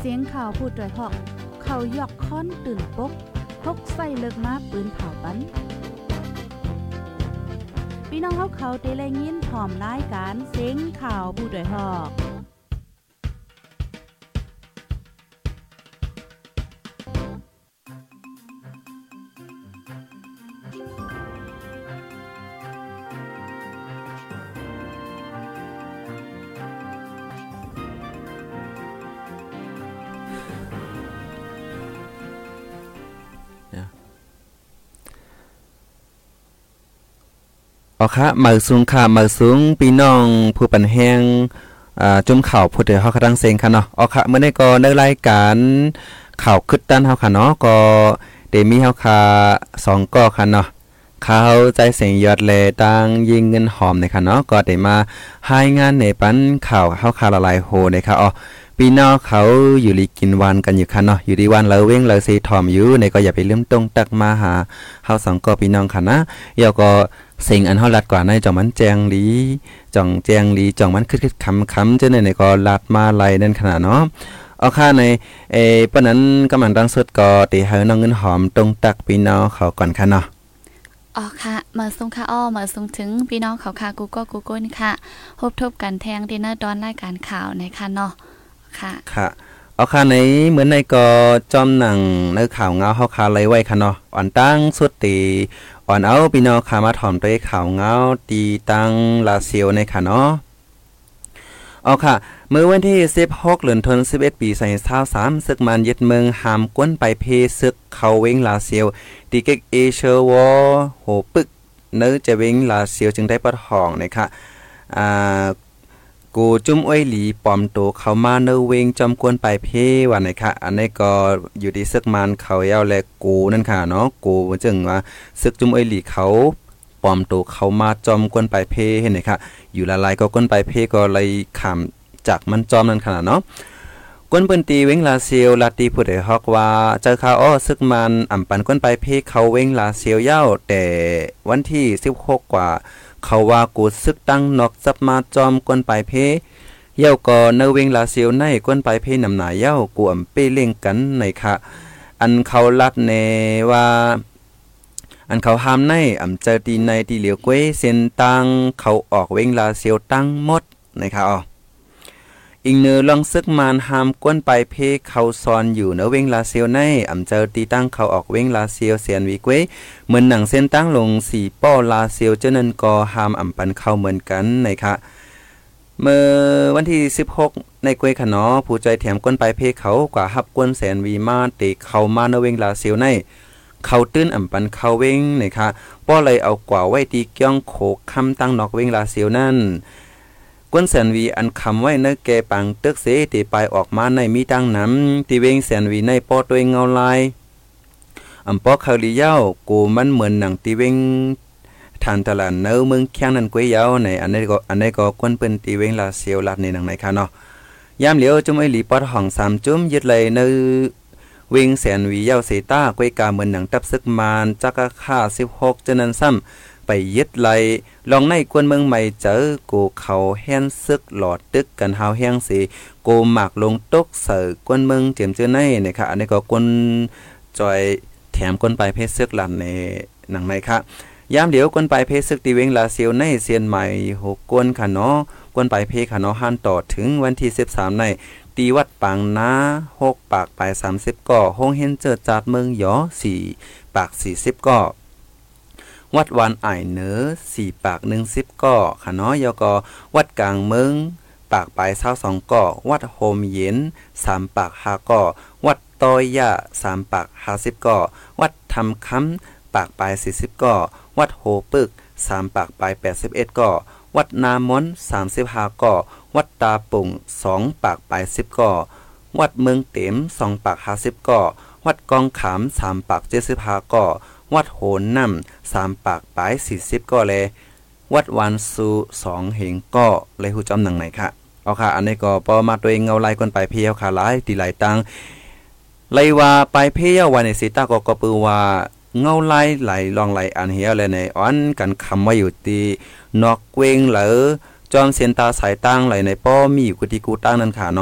เสียงข่าวพูดด้วยหอกเขายอกค้อนตื่นปกพกใส่เลิกมาปืนเผาปันพี่น้องเขาเตะแลยินพร้อมรายการเสียงข่าวพูดด้วยหอกค่ะมาสูงค่ะมาสูงพี่น้องผู้ปันแห้งจุ่มข่าวผู้เดือเฮาคัดังเซงค่ะเนาะค่ะเมื่อในก็ในรายการข่าวคึดด้านเฮาค่ะเนาะก็ได้มีเฮาค่ะ2ก้อค่ะเนาะข่าวใจเสียงยอดแลตังยิงเงินหอมในค่ะเนาะก็ได้มาให้งานในปันข่าวเฮาค่ะละลายโหในค่ะพี่น้องเขาอยู่ลีกินวันกันอยู่ค่ะเนาะอยู่ดีวันเราเว้งเราซีถ่อมอยู่ในก็อย่าไปลืมตรงตักมาหาเฮา2ก้อพี่น้องค่ะนะแล้วก็สิ่งอันเฮาลัดกว่าในจ่องมันแจงหลีจ่องแจงหลีจ่องมันคึดๆคำๆจังได๋ในก็ลัดมาไล่นั่นขนาดเนาะค่ะในปานนั้นกำลังดังสุดก็ติให้น้องเงินหอมตรงตักพี่น้องเขาก่อนค่ะเนาะค่ะมาส่งค่ะมาส่งถึงพี่น้องเขาค่ะกูก็นี่ค่ะพบทบกันแทงดินเนอร์ดอนรายการข่าวในค่ะเนาะค่ะค่ะในเหมือนในก็จอมหนังในข่าวเงาเฮาคาไล่ไว้ค่ะเนาะอ่อนตั้งสุดตีอ่อนเอาพี่น้องค่ะมาถ่อมด้วยข่าวเงาตีตังลาเซียวในค่ะเนาะค่ะเมื่อวันที่16เดือนธันวาคม11ปี2023ศึกมันยึดเมืองหามก้นไปเพศึกเข้าเวงลาเซียวตีเก็กเอเชอร์วอโหปึกเนื้อจะเวงลาเซียวจึงได้ปะทองนะคะกูจุ้มอ้อยหลีปอมโตเข้ามาเนเวงจอมกวนไปเพว่าไหนคะอันนี้ก็อยู่ที่ซึกมันเขายาวและกูนั่นค่ะเนาะกูจึงว่าซึกจุ้มอ้อยหลีเขาปอมโตเข้ามาจอมกวนไปเพเห็นไหมคะอยู่ละลายก็กวนไปเพก็เลยขามจากมันจอมนั่นค่ะเนาะกวนเปิ้นตีเวงลาเซียวลาตีผู้ใดฮอกว่าเจอข่าวซึกมันอ่ำปันกวนไปเพเขาเวงลาเซียวยาวแต่วันที่16กว่าเขาว่ากูซึกตั้งนอกจับมาจอมกวนไปเพเย้าก็เนเวงลาเซียวในกวนไปเพนำหนาเย้ากูอำเป้เล่งกันในค่ะอันเขาลัดแน่ว่าอันเขาห้ามในอำเจอตีในตีเหลียวก้วยเส้นตังเขาออกเวงลาเซียวตั้งหมดนะคะอิงเนอลองซึกมานหามกวนไปเพเขาซอนอยู่เนเวงลาเซียวในอำเจอตีตั้งเขาออกเวงลาเซียวเสียนวิกเวเหมือนหนังเส้นตั้งลง4ป้อลาเซียวเจนันก็หามอำปันเข้าเหมือนกันนะคะเมื่อวันที่16ในกวยขนอผู้ใจแถมกวนไปเพเขากว่าฮับกวนแสนวีมาติเข้ามาเนเวงลาเซียวในเขาตื้นอำปันเข้าเวงนะคะป้อเลยเอากว่าไว้ตีเกี้ยงโขกคำตั้งนอกเวงลาเซียวนั่นกวนแสนวีอันคำไว้เนแกปังตึกเสตีไปออกมาในมีตั้งน้ำตีเวงแสนวีในป้อตัวเงาลายอำป้อเขาลีเย้ากูมันเหมือนหนังตีเวงทานตลาดเนื้อเมืองแข้งนั้นกวยเย้าในอันนี้ก็กวนเปิ้นตีเวงลาเซียวลัดในหนังไหนค่ะเนาะยามเหลียวจุ่มไอหลีปอดห้อง3จุ่มยึดเลยเนื้อเวงแสนวีเย้าเสต้ากวยกาเหมือนหนังตับซึกมานจักค่า16จังนั้นซ้ำไปยึดไลลองในกวนเมืองใหม่เจอกูเขาแห้นซึกหลอดตึกกันหาวแห้งสิกูหมักลงตกเสือกวนเมืองเจียมเจอในนะคะอันนี้ก็กวนจอยแถมกวนไปเพชรซึกหลันในหนังในค่ะยามเดี๋ยวกวนไปเพชรซึกตีเวงลาเซียวในเซียนใหม่6กวนค่ะเนาะกวนไปเพค่ะเนาะหันต่อถึงวันที่13ในตีวัดปางนา6ปากไป30ก่อห้องเห็นเจอจัดเมืองหยอ4ปาก40ก่อวัดวานไอเหนือ4ปาก10ก่อค่ะเนาะยอก็วัดกลางเมืองปากไป22ก่อวัดโฮมเย็น3ปาก5ก่อวัดตอยยะ3ปาก50ก่อวัดทำค้ำปากไป40ก่อวัดโหปึก3ปากไป81ก่อวัดนามน35ก่อวัดตาปุ่ง2ปากไป10ก่อวัดเมืองเต็ม2ปาก50ก่อวัดกองขาม3ปาก75ก่อวัดโหนน้ำ3ปากปลาย40ก็เลยวัดวันสู2เหงก็เลยหูจอมหนังไหนค่ะค่ะอันนี้ก็พอมาตัวเองเงาไล่คนไปเพียวค่ะหลายตีหลายตังเลยว่าไปเพียววันในสีตาก็ปือว่าเงาไล่ไหลลองไหลอันเหี่ยวเลยในอ่อนกันคำว่าอยู่ตีนอกเวงเหลอจอมเสียนตาสายตั้งไหลในป้อมีอยู่กุฏิกูตั้งนั่นค่ะเนาะ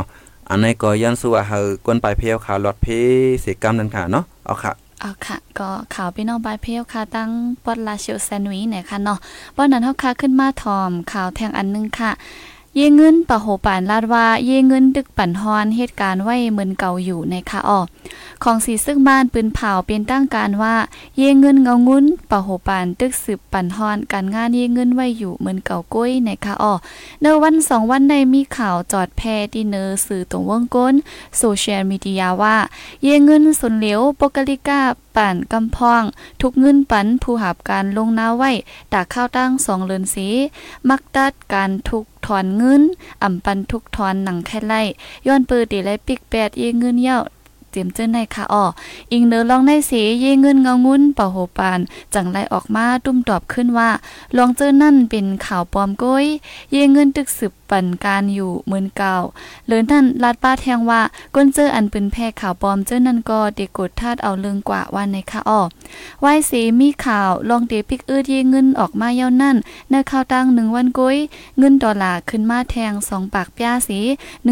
อันนี้ก็ย้อนสู่ว่าเฮากวนปลายเพียวข่าวลอดเพสิกรรมนั่นค่ะเนาะเอาค่ะเอาค่ะก็ข่าวพี่น้องบายเพียวค่ะตั้งปอดลาเชียวแซนด์วิชเนี่ยค่ะเนาะป้อนนั้นเฮาค่ะขึ้นมาถอมข่าวแทงอันนึงค่ะเยเงินปะโหปานลาดว่าเยเงินดึกปั่นฮอนเหตุการณ์ไว้เหมือนเก่าอยู่ในค่ะอ้อของสีซึ่งบ้านปืนเผาเป็นตั้งการว่าเยเงินเงางุ้นปะโหปานตึกสืบปั่นฮอนการงานเยเงินไว้อยู่เหมือนเก่าก้อยในค่ะอ้อในวัน2วันได้มีข่าวจอดแพที่เนอสื่อตรงวงก้นโซเชียลมีเดียว่าเยเงินสุนเหลวปกลิกาปั่นกำพองทุกเงินปันผู้หับการลงนาไว้ตากข้าวตั้ง2เลือนสีมักตัดการทุกถอนเงินอ่ำปันทุกถอนหนังแค่ไล่ย้อนปืนตีไล่ปิกแปดเยเงินเย้าเตรียมเจ้าในค่ะอ้ออิงเนอลองในสีเยเงินเงางุ้นเป่าโหปานจังไล่ออกมาตุ้มตอบขึ้นว่าลองเจอนั่นเป็นข่าวปลอมก้อยเยเงินตึกสืบปั่นการอยู่เหมือนเก่าเลินท่านลาดป้าแทงว่าก้นเจออันเป็นแพร่ข่าวปลอมเจอนั่นก็เด็กกดทาดเอาเรื่องกว่าวันในค่ะอ้อวายสีมีข่าวลองเดปิกเยเงินออกมาเย้านั่นในข่าวตั้ง1วันก้อยเงิน$ขึ้นมาแทง2ปากป้าสี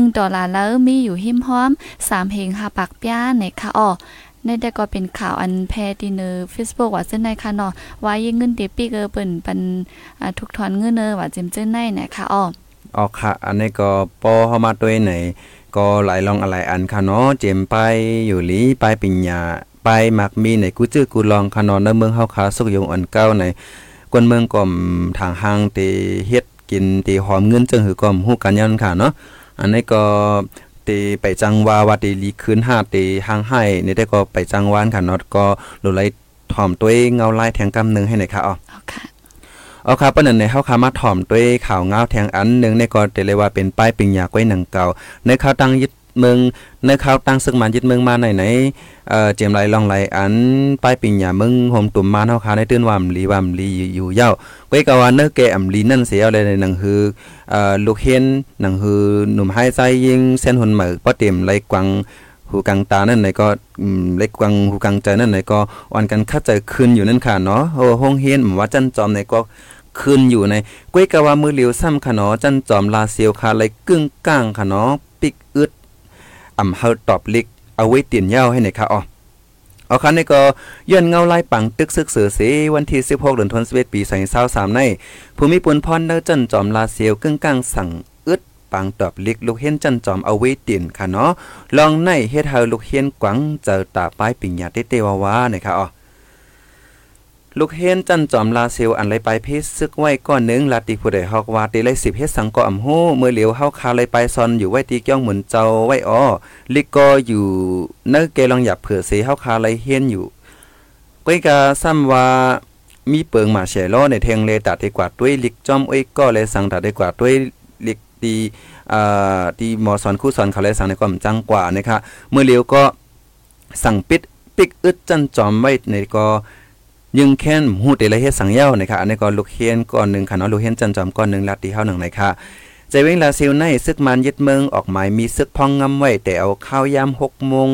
$แล้วมีอยู่หิมห้อม3เหง5ปากป้าในค่ะอ้อในแต่ก็เป็นข่าวอันแพร่ที่เนอ Facebook ว่าเส้นในค่ะเนาะว่ายิงเงินเดปิกเปิ้นปันทุกถอนเงินว่าเจมเจ้นในนะคะอ้อออกค่ะอันนี้ก็ปอเฮามาตัวไหนก็หลายลองอะไรอันค่ะเนาะเจมไปอยู่หลีไปปิญญาไปมักมีในกูจื้อกูลองค่ะเนาะในเมืองเฮาขาสุกยงอันเก่าในกวนเมืองก่อมทางห้างติเฮ็ดกินติหอมเงินจึงหือก่อมฮู้กันยันค่ะเนาะอันนี้ก็ตีไปจังว่าตีลีคืน5ตีห่างให้นี่ได้ก็ไปจังหวานค่ะเนาะก็หลุไลถ่อมตัวเงาลายแทงกำนึงให้หน่อยค่ะอ๋อค่ะเอาครับปะนั่นในเฮาคามาถ่อมด้วยข่าวเงาแทงอันนึงในก็ได้เลยว่าเป็นป้ายปิงยาก้อยหนังเก่าในข่าวตั้งยึดเมืองในข่าวตั้งซึกมันยึดเมืองมาไหนเจมไรลองไรอันป้ายปิงยาเมืองโฮมตุ่มมาเฮาคาในตื่นว่ามลีอยู่ยาวก้อยกะว่าเนอแกอำลีนั่นเสียอะไรในหนังฮือลูกเห็นหนังฮือหนุ่มหายใจยิงเส้นหุ่นเหมือป้อเต็มไรกวังหูกังตานั่นไหนก็เล็กกวังหูกังใจนั่นไหนก็อ่อนกันคัดใจคืนอยู่นั่นค่ะเนาะโอ้ห้องเฮียนว่าจันจอมไหนก็คืนอยู่ในก้วยกะว่ามือเหลียวซ้ำค่ะเนาะจันจอมลาเซียวคาไหลกึ่งก้างค่ะเนาะปิกอึดเฮาตอบลิกเอาไว้เตียนยาวให้ไหนค่ะอ๋อเอาคันนี้ก็ย้อนเงาไล่ปังตึกซึกเสือเสวันที่16เดือนธันวาคมปี2023ในภูมิพลพรเนอจันจอมลาเซียวกึ่งก้างสั่งอึดปังตอบลิกลูกเห็นจันจอมเอาไว้เตียนค่ะเนาะลองในเฮ็ดเฮาลูกเห็นกวังเจอตาป้ายปิญญาเตวาวานะคะอ๋อลูกเห็นจันจอมลาเซียวอันไรไปเพศซึกไว้ก้อนนึงลาติผู้ใดฮอกว่าติเลย10เฮ็ดสังก็อำโหเมื่อเหลียวเฮาคาเลยไปซอนอยู่ไว้ตีเกี้ยงหมุนเจ้าไว้อ้อลิกก็อยู่เนอเกลองหยับเผื่อเสเฮาคาเลยเฮียนอยู่ก้อยกาซ้ำว่ามีเปิงมาแฉล้อในแทงเลตัดดีกว่าด้วยลิกจอมอ้อยก็เลยสั่งตัดดีกว่าด้วยลิกตีหมอสอนคู่สอนเขาเลยสั่งในความจังกว่านะคะเมื่อเหลียวก็สั่งปิกอึดจันจอมไว้ในก็ยังแค้นหูเตละเฮ็ดสังเย้านะคะอันนี้ก็ลูกเฮียนก้อนนึงค่ะเนาะลูกเฮียนจันจอมก้อนนึงลาตีเฮาหนังนะคะใจเว้งลาซิลในซึกมันยึดเมืองออกหมายมีซึกพองงำไว้แต่เอาข้าวยาม6 โมง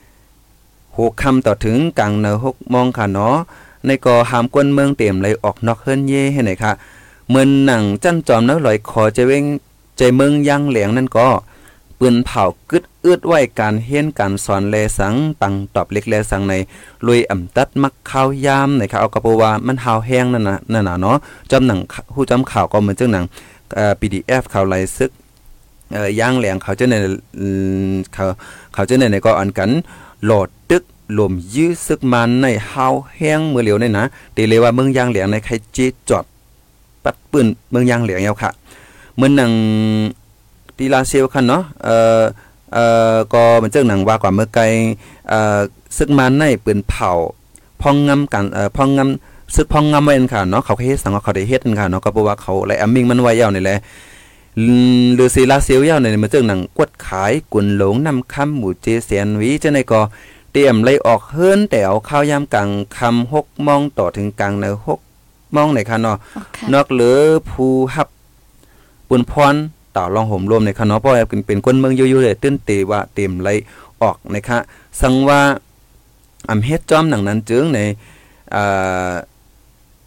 6 ค่ำต่อถึงกลางเนอ6 โมงค่ะเนาะในก็หามกวนเมืองเต็มเลยออกนอกเฮิรนเย่ให้ไหนค่ะเหมือนหนังจันจอมเนาะลอยคอใจเว้งใจเมืองยังแหลงนั่นก็ปืนเผากึดอึดไว้การเฮียนการสอนแลสังปังตอบเล็กแลสังในลุยอ่ำตัดมักข้าวยามนะครับเอากระโปว่ามันหาวแห้งนั่นน่ะเนาะจำหนังผู้จำข่าวก็เหมือนจังหนังPDF ข่าวไลซึกย่างแหลงเขาจะในเขาจะในก็อันกันโหลดตึกลมยื้อซึกมันในหาวแห้งเมื่อเหลียวนี่นะตีเลยว่าเมืองย่างแหลงในใครจีจอดปัดปืนเมืองย่างแหลงยาวค่ะเหมือนหนังตีลาเซียวคันเนาะก็เหมือนเจ้าหนังว่ากว่าเมื่อไกลซึกมันในปืนเผาพองงำกันพองงำซึกพองงำไว้ค่ะเนาะเขาเฮ็ดสังเขาได้เฮ็ดกันค่ะเนาะก็เพราะว่าเขาไล่อัมมิงมันไว้ยาวนี่แหละหรือซีลาเซียวยาวในเหมือนเจ้าหนังกวดขายกุนหลงนำคำหมู่เจเสียนวิเจ้าในก็เตรียมไล่ออกเฮิรนแต่เอาข้าวยามกลางคำ6 โมงต่อถึงกลางใน6 โมงในค่ะเนาะนอกเหลือผู้ฮับปุนพรต่อลองห่มรวมในคณะเพราะเป็นคนเมืองอยู่ๆเลยตื้นเตว่าเต็มไหลออกนะคะสังว่าเฮ็ดจอมหนังนั้นจึงใน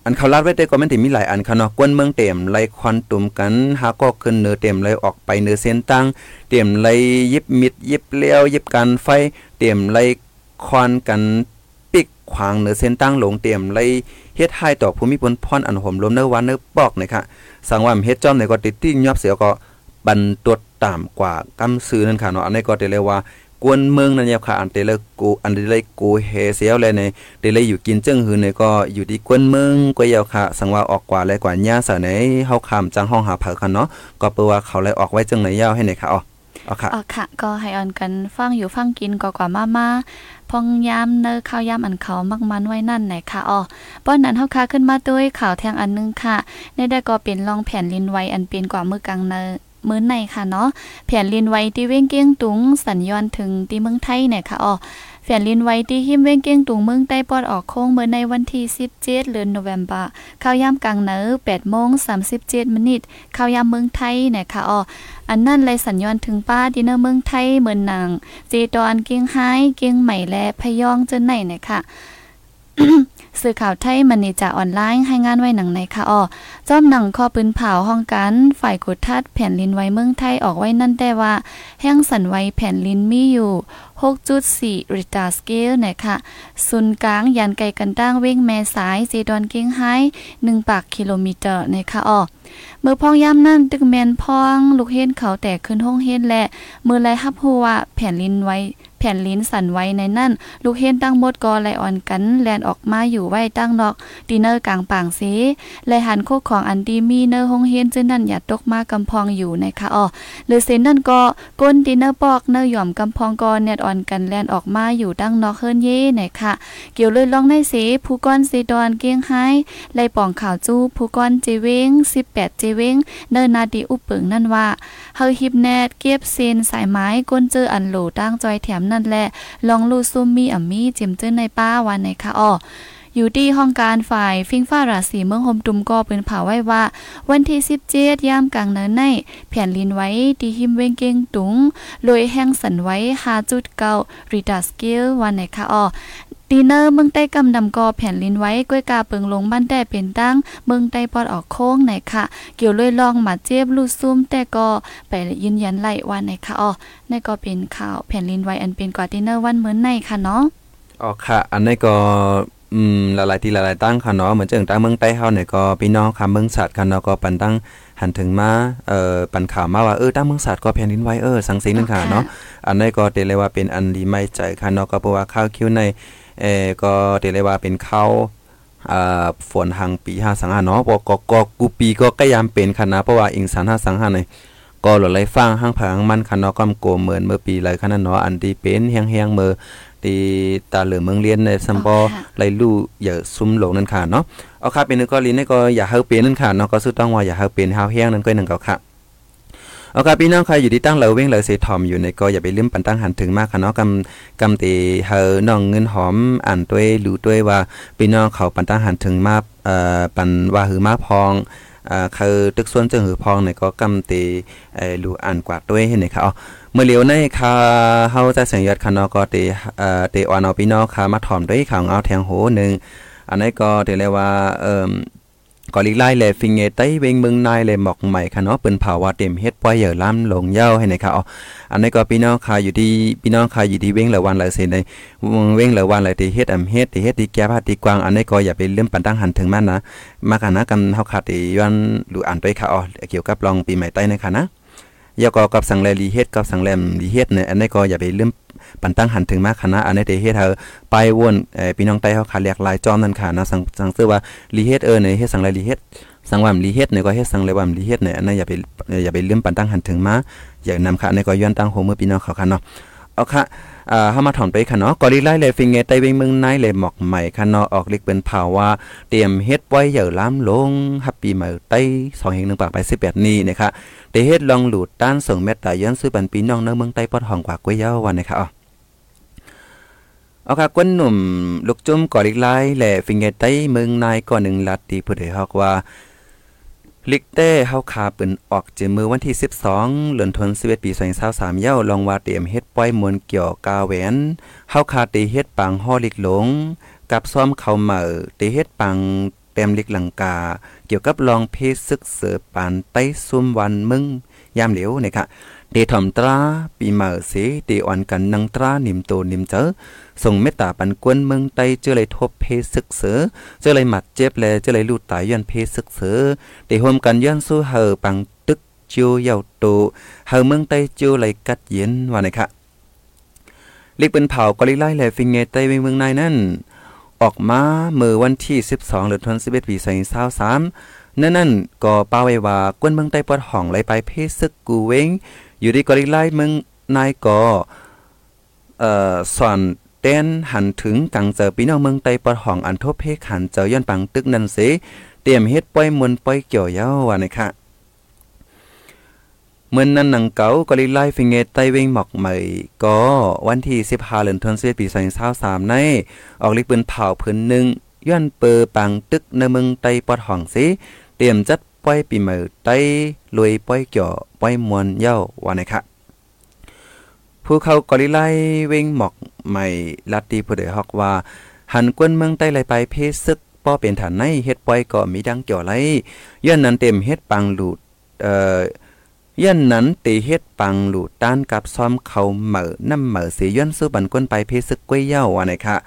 อันเขาลาดไว้ได้ก็มันสิมีหลายอันค่ะเนาะกวนเมืองเต็มไล่ควันตุ่มกันหาก็ขึ้นเนือเต็มไล่ออกไปเนือเส้นตั้งเต็มไล่ยิบมิดยิบเลี้ยวยิบกันไฟเต็มไล่ควันกันปิกขวางเนือเส้นตั้งลงเต็มไล่เฮ็ดให้ต่อภูมิพลพรอันห่มลมเนื้อวันเนื้อปอกนะคะสังว่าเฮ็ดจอมเนี่ยก็ติดติ้งยับเสียก็บันตดตามกว่ากำซื้อนั่นค่ะเนาะอันนี้ก็ได้เลยว่ากวนเมืองนั่นยาวค่ะอันเตเลยกูอันเตเลยกูเฮเสียวเลยในเตเลยอยู่กินจึงหือเนี่ยก็อยู่ที่กวนเมืองก็ยาวค่ะสังว่าออกกว่าเลยกว่าหญ้าเสาไหนเฮาข้ามจังห้องหาเผาค่ะเนาะก็เปว่าเขาเลยออกไว้จึงไหนยาวให้ไหนค่ะอ๋อค่ะค่ะก็ให้ออนกันฟังอยู่ฟังกินก็กว่ามาพองยามเนอข้าวยามอันเขามักมันไว้นั่นไหนค่ะป้อนนั้นเฮาค่ะขึ้นมาด้วยข่าวแทงอันนึงค่ะได้ก็เป็นรองแผ่นลินไว้อันเป็นกว่ามือกลางเนอมื้อในค่ะเนาะแผ่นลินไว้ที่เว้งเกี้ยงตุงสัญญาณถึงที่เมืองไทยเนี่ยค่ะแผ่นลินไว้ที่หิมเว้งเกี้ยงตุงเมืองใต้ปอดออกโค้งเมื่อในวันที่17เดือนโนเวมเบอร์ข่าวยามกลางเนอ 8:37 น.ข่าวยามเมืองไทยเนี่ยค่ะอันนั้นเลยสัญญาณถึงป้าดินเนอร์เมืองไทยเหมือนหนังเจดอนเกียงไฮ้เกียงใหม่และพะยองเจนไหนเนี่ยค่ะ สื่อข่าวไทยมันนี่จะออนไลน์ให้งานไว้หนังในค่ะจอมหนังข้อปืนเผาห้องกันฝ่ายกดทัดแผ่นลินไว้เมืองไทยออกไว้นั่นแต่ว่าแห้งสั่นไว้แผ่นลินมีอยู่ 6.4 ริกเตอร์สเกลนะคะศูนย์กลางยันไกลกันตั้งเว้งแม่สายเจดอนเกียงไฮ้1 ปากกิโลเมตรนะคะเมื่อพ้องย่ำนั่นตึกแมนพ้องลูกเฮ็ดเขาแตกขึ้นห้องเฮ็ดและเมื่อไรฮับหัวแผ่นลินไว้แผ่นลิ้นสั่นไว้ในนั่นลูกเห็นตั้งหมดกอไลออนกันแลนออกมาอยู่ไว้ตั้งนอกดีเนอร์กลางป่างเสไลหันโคกของอันดีมีเนอร์ห้องเฮ็นจึงนั่นอย่าตกมากำพองอยู่นะคะหรือเซนนั่นก็ก้นดีเนอร์ปอกเนอร์หย่อมกำพองกอเน็ตออนกันแลนออกมาอยู่ตั้งนอกเฮิรนเย่นะคะเกี่ยวเลยลองในเสผู้ก้อนเซดอนเกียงไห้ไลป่องข่าวจู้ผู้ก้อนเจเวง18เจเวงเนอร์นาดีอุปเปิงนั่นว่าเฮาฮิปแนทเก็บเซนสายไม้ก้นเจออันโหลตั้งจอยแถมนั่นแหละลองลูซุมมีอ่ำมีจิมเจิ้นในป้าวันไหนคะอยู่ที่ห้องการฝ่ายฟิงฟ้าราศีเมืองโฮมตุมก็เป็นเผาไว้ว่าวันที่17ยามกลางเนินในแผ่นลินไว้ที่หิมเวงเกงตุงโดยแห้งสันไว้ 5.9 ริกเตอร์สเกลวันไหนคะดีเนอร์เมืองใต้กำดำกอแผ่นลินไว้ก้วยกาเปิงลงบ้านแต่เป็นตั้งเมืองใต้ปอดออกโค้งไหนค่ะเกี่ยวเลยลองมาเจ็บลูกซุ่มแต่ก็ไปยืนยันไล่วันไหนค่ะนี่ก็เป็นข่าวแผ่นลินไว้อันเป็นกว่าดีเนอร์วันเหมือนในค่ะเนาะค่ะอันนี้ก็หลายๆที่หลายๆตั้งค่ะเนาะเหมือนจังตั้งเมืองใต้เฮาเนี่ยก็พี่น้องค่ะเมืองสัตว์ค่ะเนาะก็ปันตั้งหันถึงมาปันข่าวมาว่าตั้งเมืองสัตว์ก็แผ่นดินไหวสังสิงนั่นค่ะเนาะอันนี้ก็เตเลยว่าเป็นอันดีไม่ใจค่ะเนาะก็เพราะว่าข้าวคิ้วในก็เตเลยว่าเป็นข้าวฝนหังปี525เนาะก็กูปีก็ใกล้ยามเป็นค่ะนะเพราะว่าอิงสาร525เนี่ยก็หลายฟังห้างผางมันค่ะเนาะก็โกเหมือนเมื่อปีไรค่ะเนาะอันที่เป็นแห้งๆเมื่อที่ตาเหลือเมืองเรียนในซัมบอไลลู่อย่าซุ่มหลงนั่นค่ะเนาะค่ะเป็นนึงก็ลิ้นนี่ก็อย่าเฮาเป็นนั่นค่ะเนาะก็สุดต้องว่าอย่าเฮาเป็นเฮาแห้งนั่นก็1ค่ะค่ะพี่น้องใครอยู่ที่ตั้งเราเว้งเราเสถอมอยู่ในก็อย่าไปลืมปันตั้งหันถึงมากค่ะเนาะกำตีเฮาน้องเงินหอมอ่านด้วยรู้ด้วยว่าพี่น้องเขาปันตั้งหันถึงมาปันว่าหือมาพองคือตึกส่วนจึงหือพองในก็กำตีรู้อ่านกว่าด้วยเห็นไหมคะเมื่อเลียวในค่ะเฮาจะเสียงยอดค่ะเนาะก็ตีอ่อนเอาพี่น้องค่ะมาถอมด้วยข่าวเอาแทงโหนึงอันนี้ก็เรียกว่าก็ลิไล่แลฟิงเงใต้เวงเมืองนายแลหมอกใหม่ค่ะเนาะเปิ้นเผาว่าเต็มเฮ็ดปล่อยเหยื่อล้ำลงเหย้าให้นะคะอันนี้ก็พี่น้องค่ะอยู่ที่พี่น้องค่ะอยู่ที่เวงละวันละเซนในเวงละวันละที่เฮ็ดเฮ็ดที่แก้ผ้าที่กวางอันนี้ก็อย่าไปลืมปันตั้งหันถึงมันนะมากันนะกันเฮาค่ะที่ย้อนรู้อ่านด้วยค่ะเกี่ยวกับลองปีใหม่ใต้นะคะนะยาก็กับสังแลลีเฮ็ดกับสังแลมลีเฮ็ดเนี่ยอันนี้ก็อย่าไปลืมปันตั้งหันถึงมากคณะอันนี้ได้เฮ็ดเฮาไปวนพี่น้องใต้เฮาค่ะเรียกหลายจอมนั่นค่ะนะสังซื่อว่าลีเฮ็ดเนี่ยเฮ็ดสังแลลีเฮ็ดสังวามลีเฮ็ดเนี่ยก็เฮ็ดสังแลวามลีเฮ็ดเนี่ยอันนั้นอย่าไปลืมปันตั้งหันถึงมาอย่านำค่ะในก็ย้อนตั้งโฮเมื่อพี่น้องเขาค่ะเนาะค่ะเฮามาถอนไปค่ะเนาะก็ลีไล่เลยฟิงเงใต้เวงเมืองนายเลยหมอกใหม่ค่ะเนาะออกลิกเป็นภาวะเตรียมเฮ็ดไว้เหยื่อล้ำลงฮับปีใหม่ใต้2-1ปากไป18นี้นะคะได้เฮ็ดลองหลุดต้านส่งเม็ดตาย้อนซื้อปันพี่น้องในเมืองใต้ปอดห้องกว่ากวยยาววันนะคะค่ะกวนหนุ่มลูกจุ่มก่อลิกไล่แหล่ฟิงเงใต้เมืองนายก่อน1ลัดที่ผู้ใดฮอกว่าลิกเต้เฮาคาปืนออกเจมือวันที่12เดือนธันวาคมปี2023เย้าลองว่าเตรียมเฮ็ดป้อยมวลเกี่ยวกาแหวนเฮาคาตีเฮ็ดปังฮอลิกหลงกับซ้อมเข้ามาตีเฮ็ดปังแต้มลิกลังกาเกี่ยวกับลองเพศศึกเสือปานไต้ซุ่มวันมึงยามเหลียวนะคะเดถ่อมตราปีมาเสเดอ่อนกันนังตรานิมโตนิมเจอส่งเมตตาปันกวนเมืองไต้เจอเลยทบเพศศึกเสือเจอเลยหมัดเจ็บแลเจอเลยลูดตายย้อนเพศศึกเสือเดห่วมกันย้อนสู้เฮอปังตึกจิวยาวโตเฮอเมืองไต้จิวเลยกัดเย็นว่านะคะลิกเป็นเผากอลิไลและฟิงเงไต้เมืองในนั่นออกมาเมื่อวันที่12เดือนธันวาคมปี2023นั่นก็ป้าไว้ว่ากวนเมืองไต้ปอดห้องไหลไปเพศศึกกูเวงอยู่ที่กอลิไลเมืองนายก็สอนเต้นหันถึงกังเจอพี่น้องเมืองไต้ปอดห้องอันทบเพศหันเจอย้อนปังตึกนั่นสิเตรียมเฮ็ดป้อยมนป้อยเกี่ยวเย้าว่านะคะเมื่อนั้นหนังเก่าก็เลยไล่ฟิงเกตไต้เวงหมอกใหม่ก็วันที่15เดือนธันวาคมปี2023ในออกลิกปืนเผาพื้นหนึ่งย้อนเปอปังตึกในเมืองไต้ปอดห้องสิเตรียมจัดป้อยปีใหม่ไต้ลุยป้อยเกี่ยวป้อยมวนเย้าว่านะคะผู้เขาก็เลยไล่เวงหมอกใหม่ลัดตีผู้ใดฮอกว่าหันกวนเมืองไต้ไหลไปเพศซึกป้อเป็นฐานในเฮ็ดป้อยก็มีดังเกี่ยวไหลย้อนนั้นเต็มเฮ็ดปังหลุดยันนั้นตีเฮ็ดปังหลูต้านกับซ้อมเขาเหม่อน้ำเหม่อสีย้อนสู้บันก้นไปเพศึกก้วยเย้าว่าไหนคะ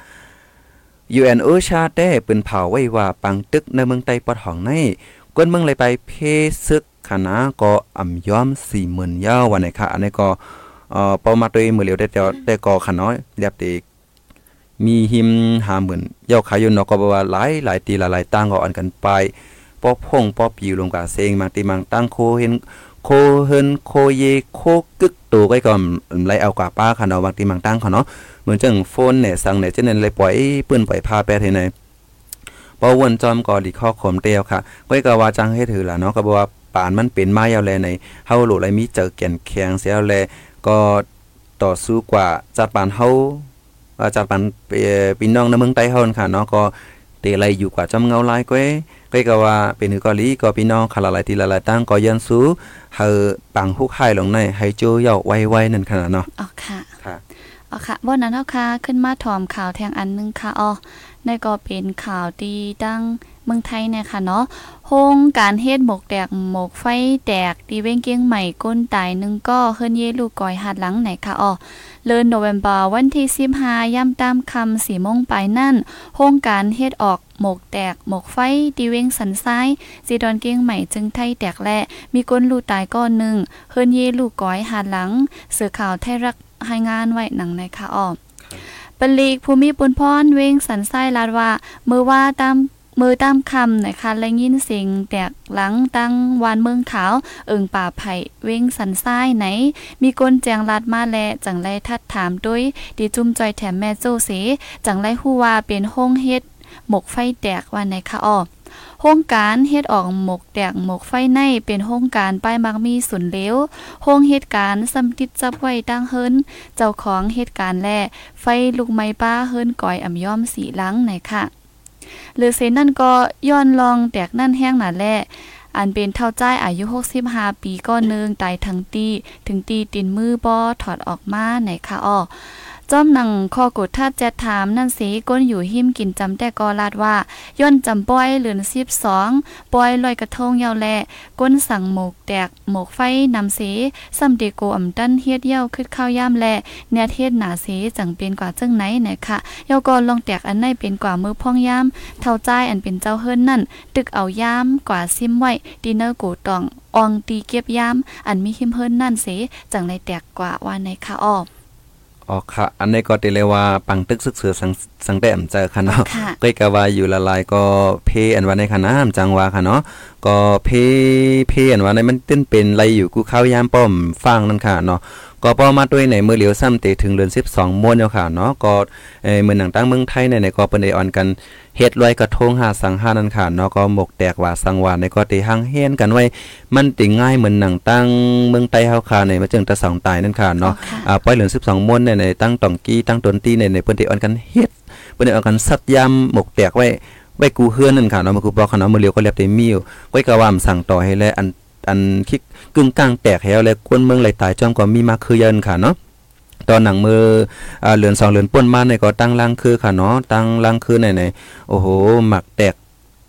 UNO ชาได้ปืนเผาไว้ว่าปังตึกในเมืองไต้ปอดห้องในก้นเมืองเลยไปเพศึกคณะก็อ่ำย้อม40,000เย้าว่าไหนคะอันนี้ก็เป้ามาตัวมือเหลียวได้ก็ขน้อยเรียบตีมีหิม50,000เย้าขายอยู่นอกก็บ่ว่าหลายตีหลายตั้งก็อ่อนกันไปป้อพงป้อปิวลงกะเซงบางตีบางตั้งโคเห็นโคเฮินโคเยโคกึกตัวก็ก็ไล่เอากว่าป้าค่ะเนาะบางทีบางตั้งเขาเนาะเหมือนจังโฟนเนี่ยสั่งเนี่ยจะเน้นเลยปล่อยปืนปล่อยพาไปที่ไหนพอวนจอมก็ดีข้อขมเตียวค่ะก็ว่าจังให้ถือล่ะเนาะก็บอกว่าป่านมันเป็นไม้ยาวแลในเฮาโหลไรมีเจอแก่นแข็งเสียแลก็ต่อสู้กว่าจัดปานเฮาจัดปานพี่น้องในเมืองใต้เฮาค่ะเนาะก็เตะไรอยู่กว่าจำเงาลายก็ว่าเป็นหือเกาหลีก็พี่น้องคาลาลายทีละลายตั้งก็ยันสู้เฮอปังฮุกไห้ลงในให้โจเย่าไวๆนั่นขนาดเนาะอ๋อค่ะอ๋อค่ะบ่นั้นเฮาค่ะขึ้นมาถอมข่าวแทงอันนึงค่ะอ๋อในก็เป็นข่าวดีดังเมืองไทยเนี่ยค่ะเนาะโฮงการเฮ็ดหมกแตกหมกไฟแตกดีเว้งเกียงใหม่ก้นตายนึงก็เฮิรนเยลูกก้อยหัดหลังไหนค่ะอ๋อเดือนโนเวมเบอร์วันที่15ย่ำตามคำ4 โมงไปนั่นโฮงการเฮ็ดออกหมกแตกหมกไฟดีเว้งสันซ้ายสีดอนเกียงใหม่จึงไทยแตกและมีก้นลูกตายก้อนนึงเฮิรนเยลูกก้อยหัดหลังเสือข่าวไทยรักรายงานไว้หนังในค่ะอ๋อปลีกภูมิปุนพรเว้งสันซ้ายลาดว่ามือตามคำนะคะและยินเสียงแตกหลังตั้งวานเมืองขาวป่าไผ่เว้งสันซ้ายไหนมีก้นแจงลาดมาแลจังไรทัดถามด้วยดีจุ่มจอยแถมแม่โจเสจังไรฮู้ว่าเป็นห้องเฮ็ดหมกไฟแตกว่าไหนคะอ้อโครงการเฮ็ดออกหมกแตกหมกไฟในเป็นโครงการป้ายมักมีศูนย์เลวโครงเหตุการณ์สำติดจับไว้ตั้งเฮิรนเจ้าของเหตุการณ์และไฟลุกไหม้ป้าเฮิรนก่อยอ่ำย้อมสีหลังไหนค่ะหรือเซนนั่นก็ย้อนลองแตกนั่นแห้งหนาแลอันเป็นเท่าจ้ายอายุ65 ปีก็นึงตายทั้งตีถึงตีตินมือบ่ถอดออกมาไหนค่ะอ้อจอมหนังข้อกดทัดแจถามนั่นสิก้นอยู่หิมกินจำแต่กอลาดว่าย้อนจำป้อยเหลือน12ปอยลอยกระทงยาวแลก้นสั่งหมกแตกหมกไฟนำเสซ้ำเดโกอำตันเฮ็ดเย้าขึ้นข้าวยามแลแนเทศหนาเสจังเป็นกว่าจังไหนนะคะยาวก็ลองแตกอันไหนเป็นกว่ามือพ่องยามเท่าจ้ายอันเป็นเจ้าเฮิรนนั่นตึกเอายามกว่าซิมไว้ดินเนอร์โกตองอองตีเก็บยามอันมีหิมเฮิรนนั่นเสจังไรแตกกว่าว่าในค่ะอ้ออ๋อค่ะอันนี้ก็ติเลยว่าปังตึกซึกเสือสังแต้มเจอค่ะเนาะก็กะว่าอยู่ละลายก็เพอันว่าในค่ะนะจังว่าค่ะเนาะก็เพอันว่าในมันตื้นเป็นไรอยู่กูเข้ายามป้อมฟังนั่นค่ะเนาะก็ป้อมาด้วยในมือเหลียวซ้ำเตถึงเดือน12ม้วนแล้วค่ะเนาะก็เมืองหนังตั้งเมืองไทยในก็เปิ้นได้ออนกันเฮ็ดลอยกระทง5สัง5นั่นค่ะเนาะก็หมกแตกว่าสังวานในก็ติหังเฮียนกันไว้มันติง่ายเหมือนหนังตั้งเมืองไต้เฮาค่ะในมาจึงตะสองตายนั่นค่ะเนาะปล่อยเหลือน12ม้วนในตั้งตองกี้ตั้งตนตีในเปิ้นได้ออนกันเฮ็ดเปิ้นได้ออนกันสัตยามหมกแตกไว้กูเฮือนนั่นค่ะเนาะมากูบอกค่ะเนาะมือเหลียวก็เรียบได้มีอยู่ก้อยกะว่ามสั่งต่อให้แลอันคิกกึ่งกลางแตกแล้วและคนเมืองไหลตายจอมก็มีมาคือยันค่ะเนาะตอนหนังมือเหลือน2เหลือนป่นมาในก็ตั้งล่างคือค่ะเนาะตั้งล่างคือในโอ้โหหมักแตก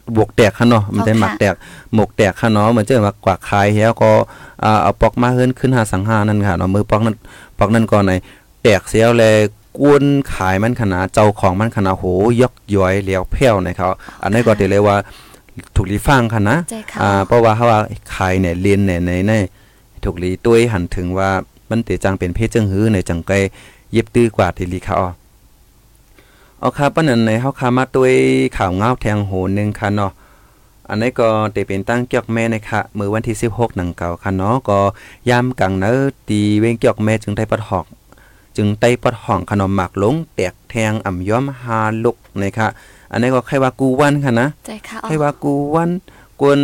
บกแตกค่ะเนาะมันได้หมักแตกหมกแตกค่ะเนาะเหมือนจะว่ากว่าคายแล้วก็เอาปอกมาเฮิรนขึ้น5สัง5นั่นค่ะเนาะมือปอกนั้นก่อนในแตกเสียแล้วกวนขายมันขนาดเจ้าของมันขนาดโหยกย้อยแล้วแผ่วนะครับอันนี้ก็ได้เลยว่าถูกลีฟังค่ะนะเพราะว่าเขาว่าขายเนี่ยเรียนเนี่ยในถูกลีตุ้ยหันถึงว่ามันติจังเป็นเพศจังหื้อในจังไกเย็บตื้อกว่าที่ลีเขาเอาค่ะปะนั้นในเฮาคามาตุ้ยข่าวเงาแทงโหนึงค่ะเนาะอันนี้ก็ได้เป็นตั้งเกี่ยวแม่นะคะมื้อวันที่16หนังเก่าค่ะเนาะก็ยามกลางเนอตีเวงเกี่ยวแม่จึงได้ปัดหอกจึงไต้ปัดห้องขนมหมักลงแตกแทงอ่ำย้อมหาลุกนะคะอันนี้ก็ใครว่ากูวันค่ะนะใครว่ากูวันกวน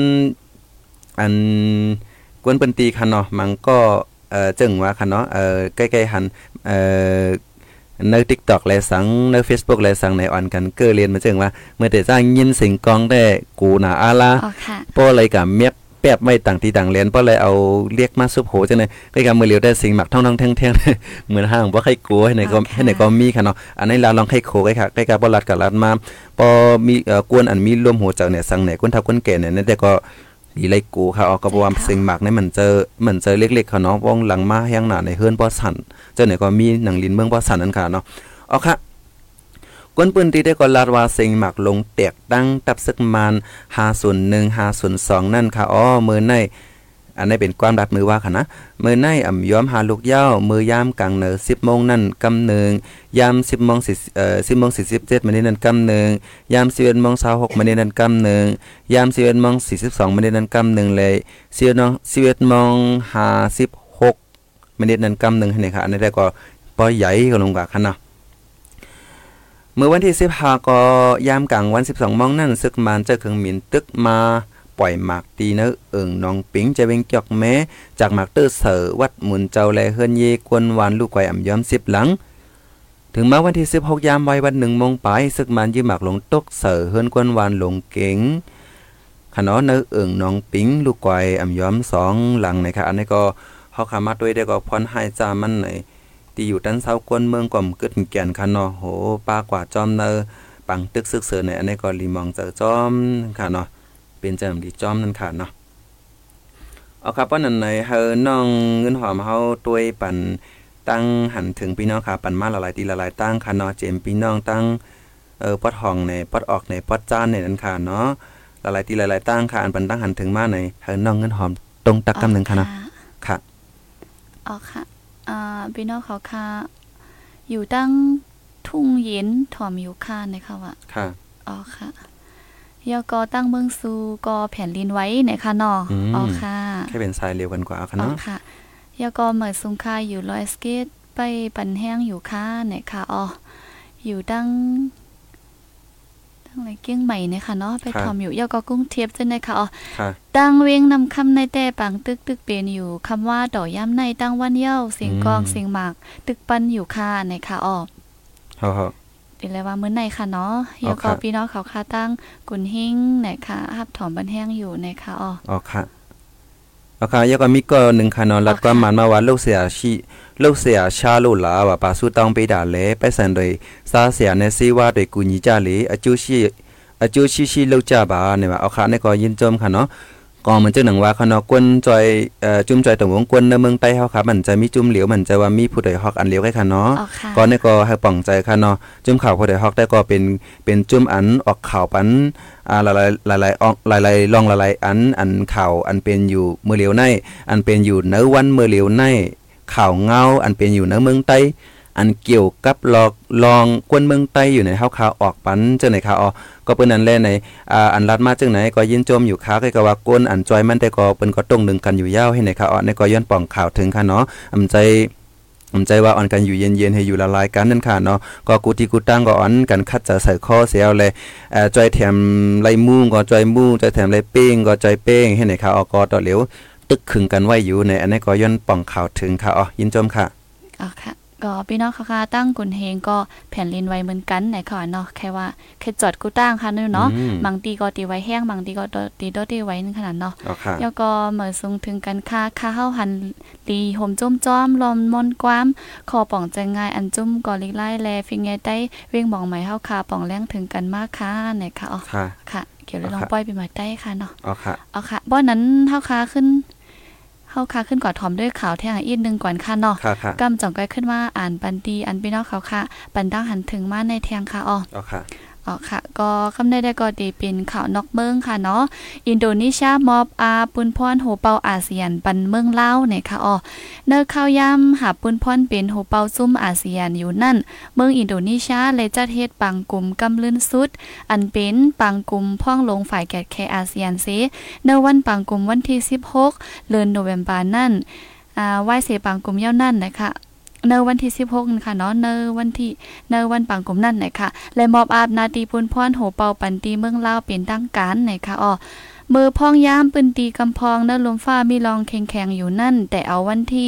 กวนเปิ้นตีค่ะเนาะมันก็จึงว่าค่ะเนาะใกล้ๆหันใน TikTok และสังใน Facebook และสังในออนกันเกอเรียนมาจึงว่าเมื่อแต่จ้างยินเสียงกองได้กูน่ะอาลาป้ออะไรกับเมียแป๊บไม่ต่างที่ต่างเรียนป้อเลยเอาเรียกมาซุปโหจังได๋ใกล้กับมื้อเหลียวได้สิ่งหมักท่องๆแท่งๆเหมือนห้างบ่ใครกูให้ไหนก็มีค่ะเนาะอันนี้ลาลองให้โคไว้ค่ะใกล้กับบ่รัดกับรัดมาพอมีกวนอันมีรวมโหจักเนี่ยสังไหนคนทับคนแก่เนี่ยแต่ก็ดีเลยกูค่ะก็บ่ว่าสิ่งหมักนี่มันเจอเล็กๆค่ะเนาะวงหลังมาแฮงหน้าในเฮือนบ่สั่นเจ้าไหนก็มีหนังลิ้นเมืองบ่สั่นนั่นค่ะเนาะเอาค่ะกวนปืนที่ได้ก็ลาดว่าเซ็งหมักลงแตกตั้งตับซึกมาน501 502นั่นค่ะมื้อในอันนี้เป็นความรัดมือว่าค่ะนะมื้อในย้อมหาลูกเหย้ามื้อยามกลางเนอ 10:00 นนั่นกำนึงยาม 10:00 น 10:47 นนั่นกำนึงยาม 11:26 นนั่นกำนึงยาม 11:42 นนั่นกำนึงเลย11:56 นนั่นกำนึงให้นี่ค่ะอันนี้ได้ก็ปอใหญ่ก็ลงกว่าค่ะนะเมื่อวันที่15ก็ยามกลางวัน 12 โมงนั่นซึกมานเจ้าเครื่องมินตึกมาปล่อยหมากตีเนน้องปิงจะเวงจอกแม้จากหมากเตอร์เสอวัดหมุนเจ้าแลเฮือนเยกวนหวานลูกไก่ย้อม10หลังถึงมาวันที่16ยามไว้วัน1 โมงปลายซึกมานยืมหมากลงตกเสอเฮือนกวนหวานลงเก๋งขนอเนน้องปิงลูกไก่ย้อม2หลังนะคะอันนี้ก็เฮาขามาด้วยได้ก็พรให้จามันไหนที่อยู่ด้านเซากวนเมืองก่อมกึดแก่นค่ะเนาะโหปากว่าจอมเนปังตึกซึกเสือในอันนี้ก็ลีมองเจอจอมค่ะเนาะเป็นเจิมดีจอมนั่นค่ะเนาะเอาครับว่านั่นในเฮอน้องเงินหอมเฮาตัวยปั่นตั้งหันถึงพี่น้องค่ะปั่นมาหลายๆตีหลายๆตั้งค่ะเนาะเจมพี่น้องตั้งปอดห้องในปอดออกในปอดจานในนั่นค่ะเนาะหลายๆตีหลายๆตั้งค่ะอันปั่นตั้งหันถึงมาในเฮอน้องเงินหอมตรงตักกำนึงค่ะเนาะค่ะอ๋อค่ะพี่น้องเขาค่ะอยู่ตั้งทุ่งเย็นถ่อมอยู่ค่ะนะคะว่าค่ะอ๋อค่ะยอก็ตั้งเมืองซูก็แผ่นลินไว้นะคะเนาะอ๋อค่ะแค่เป็นสายเร็วกันกว่าค่ะเนาะอ๋อค่ะยอก็เหมือนซุงค่าอยู่ลอยสเกตไปปั่นแห้งอยู่ค่ะนะคะอ๋ออยู่ตั้งอะไรเกี้ยงใหม่นะคะเนาะไปถ่อมอยู่ยอก็กุ้งเทียบจังนะคะอ๋อตั้งเวงนำคำในแต่ปังตึกเป็นอยู่คำว่าดอกย่ำในตั้งวันเย้าเสียงกองเสียงหมากตึกปันอยู่ค่ะนะคะอ๋อดีเลยว่ามื้อในค่ะเนาะยอก็พี่น้องเขาค่ะตั้งกุนหิ้งนะคะฮับถอมบันแห้งอยู่นะคะอ๋อค่ะยอก็มีก็นึงค่ะเนาะรัดความหมายมาว่าลูกเสียชาลูลาว่าปาสู้ต้องไปด่าแลไปสันโดยซาเสียในซีว่าโดยกุญิจาเลอจูชีลูกจ้าบาเนี่ยว่าเอาค่ะนี่ก็ยินจมค่ะเนาะก็มันจะหนังว่าค่ะเนาะกวนจอยจุ่มจอยตรงวงกวนในเมืองใต้เฮาค่ะมันจะมีจุ่มเหลียวมันจะว่ามีผู้ใดฮอกอันเหลียวให้ค่ะเนาะก็นี่ก็ให้ป่องใจค่ะเนาะจุ่มข่าวผู้ใดฮอกได้ก็เป็นจุ่มอันออกข่าวปันหลายลองหลายอันข่าวอันเป็นอยู่เมื่อเหลียวในอันเป็นอยู่เนื้อวันเมื่อเหลียวในข่าวเงาอันเป็นอยู่ในเมืองใต้อันเกี่ยวกับลองกวนเมืองใต้อยู่ในเฮาข่าวออกปันจังไหนข่าวก็เปิ้นนั้นแลในอันรัดมาจังไหนก็ยินจมอยู่ค่ะก็ว่ากวนอันจอยมันแต่ก็เปิ้นก็ตรงนึงกันอยู่ยาวให้ในข่าวในก็ย้อนป่องข่าวถึงค่ะเนาะอำใจว่าอ่อนกันอยู่เย็นๆให้อยู่ละลายกันนั่นค่ะเนาะก็กูที่กูตั้งก็อ่อนกันคัดจะใส่ข้อเสียเลยจอยแถมไหลมูก็จอยมูจอยแถมไหลเป้งก็จอยเป้งให้ในข่าวก็ต่อเหลียวตึกขึงกันไว้อยู่ในอันนี้ก็ย้อนป่องข่าวถึงค่ะยินจมค่ะค่ะก็ก็พี่น้องค่ะตั้งกุนเฮงก็แผ่นลินไว้เหมือนกันไหนค่ะเนาะแค่ว่าแค่จอดกูตั้งค่ะเนาะบางทีก็ตีไว้แห้งบางทีก็ตีโดตีไว้นึงขนาดเนาะแล้วก็เหมือนสูงถึงกันค่าเฮาหันลีห่มจุ้มจ้อมลมมอนกวามคอป่องใจง่ายอันจุ้มก็ลิกไล่แลฟิงไงได้เว้งบ่องไหมเฮาค่ะป่องแรงถึงกันมากค่ะไหนค่ะอ๋อค่ะเกี่ยวเลยลองปล่อยไปหมดได้ค่ะเนาะอ๋อค่ะบ่นั้นเฮาค่ะขึ้นก่อนถอมด้วยข่าวแท่งอีกนึงก่อนค่ะเนาะกำจ่องก้อยขึ้นว่าอ่านปันดีอันพี่น้องเขาค่ะปันดังหันถึงมาในแทงค่ะอ๋อค่ะก็คำได้ก็ดีเป็นข่าวนอกเมืองค่ะเนาะอินโดนีเซียมอบปุนพรโหเปาอาเซียนปันเมืองลาวเนี่ยค่ะอ๋อเนื้อข้าวย่ำหาปุนพรเป็นโหเปาซุ่มอาเซียนอยู่นั่นเมืองอินโดนีเซียเลยจัดเฮ็ดปังกลุ่มกำลื่นสุดอันเป็นปังกลุ่มพ่องลงฝ่ายแกดแคอาเซียนเซในวันปังกลุ่มวันที่16เดือนโนเวมเบอร์นั่นไหว้เสปังกลุ่มเย้านั่นนะคะในวันที่16ค่ะเนาะในวันปังกลุ่มนั่นนะคะและมอบอาบนาตีปุนพรโหเปาปันตีเมืองลาวเป็นทางการนะคะอ๋อมือพองยามปืนตีกำพองเนื้อลมฟ้ามีรองแข็งๆอยู่นั่นแต่เอาวันที่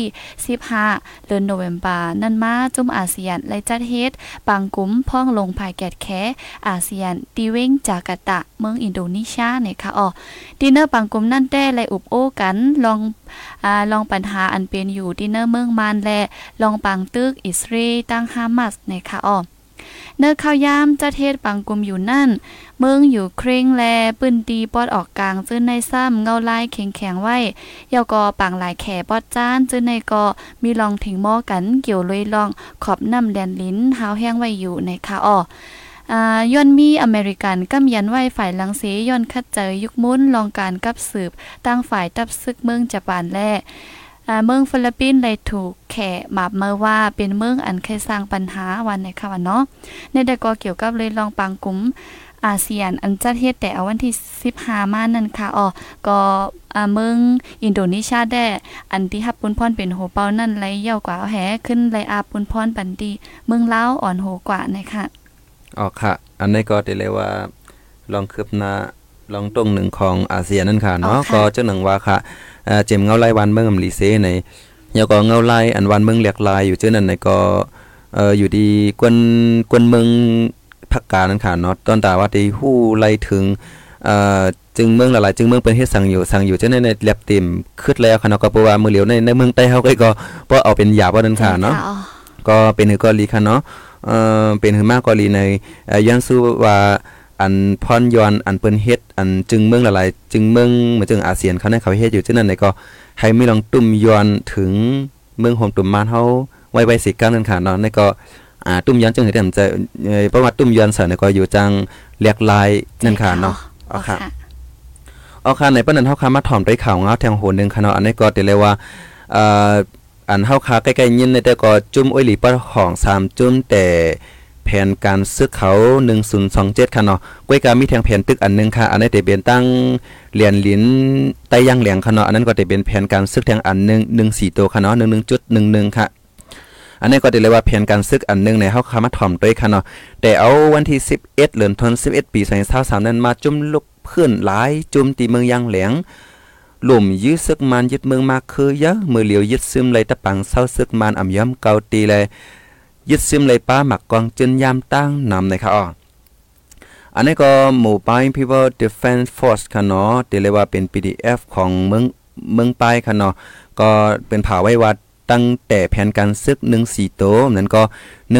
15เดือนโนเวมเบอร์นั่นมาจุ่มอาเซียนและจัดเฮ็ดปังกลุ่มพ่องลงภายแกดแคอาเซียนตีเว้งจาการ์ตาเมืองอินโดนีเซียนะคะอ๋อดินเนอร์ปังกลุ่มนั่นแต่และอุบโอ้กันลองปัญหาอันเป็นอยู่ดินเนอร์เมืองมานและลองปังตึกอิสราเอลตั้งฮามาสนะคะอ๋อเนื้อข้าวยามจะเทศปังกลุ่มอยู่นั่นเมืองอยู่เคร่งแลปืนตีปอดออกกลางจื้อในซ้ำเงาลายแข็งไว้ยาวกอปังหลายแขปอดจ้านจื้อในก็มีลองถิงหม้อกันเกี่ยวลุยลองขอบน้ำแดนลิ้นหาวแห้งไว้อยู่ในคาอ้อย่อนมีอเมริกันกำยันไว้ฝ่ายลังเสย่อนคัดเจอยุกมุ้นลองการกับสืบตั้งฝ่ายตับซึกเมืองญี่ปุ่นและเมืองฟิลิปปินส์เลยถูกแขมาบเมื่อว่าเป็นเมืองอันเคยสร้างปัญหาวันในค่ะเนาะในแต่ก็เกี่ยวกับเลยลองปังกลุ่มอาเซียนอันจัดเฮ็ดแต่เอาวันที่15มานั่นค่ะอ๋อก็เมืองอินโดนีเซียได้อันที่ฮับปุนพรเป็นโหเปานั่นไหลยาวกว่าแหขึ้นไหลอาปุนพรปันดีเมืองลาวอ่อนโหกว่านะคะอ๋อค่ะอันนี้ก็ได้เลยว่าลองคืบหน้าลองตรงหนึ่งของอาเซียนนั่นค่ะเนาะก็เจ้าหนึ่งว่าค่ะเจมเงาไล่วันเมืองลีเซในยก็เงาไล่อันวันเมืองเรียกลายอยู่เจ้านั้นในก็อยู่ดีกวนเมืองภาคกลางนั่นค่ะเนาะตอนตาว่าที่ฮู้ไล่ถึงจึงเมืองหลายๆจึงเมืองเป็นเฮ็ดสั่งอยู่เจ้าในแลบเต็มขึ้นแล้วค่ะเนาะก็เพราะว่ามื้อเหลียวในเมืองใต้เฮาก็บ่เอาเป็นหยาบว่านั่นค่ะเนาะก็เป็นหือก็ลีค่ะเนาะเป็นหือมากก็ลีในย้อนสู้ว่าอันพรยอนอันเปิ้นเฮ็ดอันจึงเมืองหลายๆจึงเมืองเหมือนจึงอาเซียนเขาในเขาเฮ็ดอยู่ฉะนั้นก็ให้มีลองตุ้มยอนถึงเมืองโฮมตุ่มมานเฮาไว้สิกันนั่นค่ะเนาะในก็ตุ้มยอนจึงเฮ็ดให้จะประวัติตุ้มยอนซะในก็อยู่จังเรียกลายนั่นค่ะเนาะอ๋อค่ะในปานนั้นเฮาค่ะมาถ่อมด้วยข่าวเงาแทงโหนึงค่ะเนาะอันนี้ก็ได้เลยว่าอันเฮาค่ะใกล้ๆยินในแต่ก็จุ่มอ้อยหลีปะของ3จุ่มแต่แผนการซึกเขา1027ค่ะเนาะก้วยกามีแทงแผนตึกอันนึงค่ะอันนี้ได้เป็นตั้งเหรียญลิ้นไต้ย่างแหลงค่ะเนาะอันนั้นก็ได้เป็นแผนการซึกแทงอันนึง14ตัวค่ะเนาะ11.11ค่ะอันนี้ก็ได้เลยว่าแผนการซึกอันนึงในเฮาคามาถ่อมด้วยค่ะเนาะแต่เอาวันที่11เดือนธันวาคม11ปี2023นั้นมาจุ่มลุกขึ้นหลายจุ่มตีเมืองย่างแหลงหล่มยื้อซึกมันยึดเมืองมาคือเยอะมือเหลียวยึดซึมเลยตะปังเศร้าซึกมันอ่ำย้ำเกาตีเลยยึดซึมเลยป้าหมักกองจนยามตั้งนำนะครับอันนี้ก็ Mobile People Defense Force ค่ะเนาะที่เรียกว่าเป็น PDF ของเมืองปลายค่ะเนาะก็เป็นผ่าไว้ว่าตั้งแต่แผนการซึก14โตนั้นก็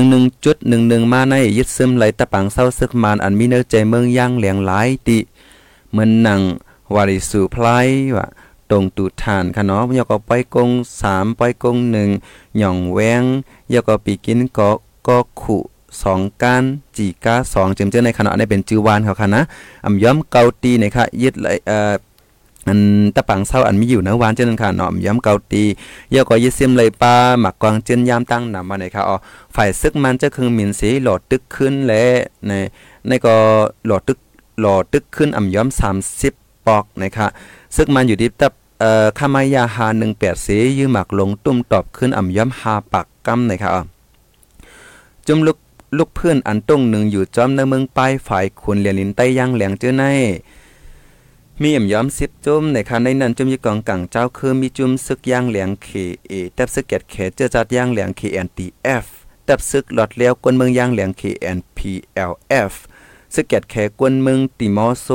11.11มาในยึดซึมเลยตะปังเศร้าซึกมันอันมีเนื้อใจเมืองย่างแหลงหลายติเหมือนหนังวาริสุพลายว่าตรงตูฐานค่ะเนาะยก็ไปกง3ไปกง1หย่องแวงยก็ปีกินก็ขุ2ก้านจีก้า2จึงในคณะนี้เป็นจือวานเขาค่ะนะอำย้อมเกาตีในค่ะยึดเลยอันตะปังเศร้าอันมีอยู่เนื้อวานเจ้านั่นค่ะเนาะย้ำเกาตียก็ยึดเสียมเลยป้าหมักกวางเจนยามตั้งนำมาในค่ะฝ่ายซึกมันจะคือหมิ่นสีหลอดตึกขึ้นและในก็หลอดตึกขึ้นอำย้อม30ปอกนะคะซึกมันอยู่ที่ตับขามายาหา18สียื้อหมักลงตุ้มตอบขึ้นอ่ำย้ำ5ปักกำนะคะจุ่มลูกเพื่อนอันตรงหนึ่งอยู่จอมในเมืองปลายฝ่ายคุณเลียนลินใต้ย่างแหลงเจ้าในมีย่ำย้อม10จุ่มในค่ะในนั้นจุ่มอยู่กองกลางเจ้าคือมีจุ่มซึกย่างเหลียง KA ตับซึกแกดแขเจอจัดย่างเหลียง KNTF ตับซึกหลอดเลี้ยวกวนเมืองย่างเหลียง KNPLF ซึกแกดแขกวนเมืองติมอโซ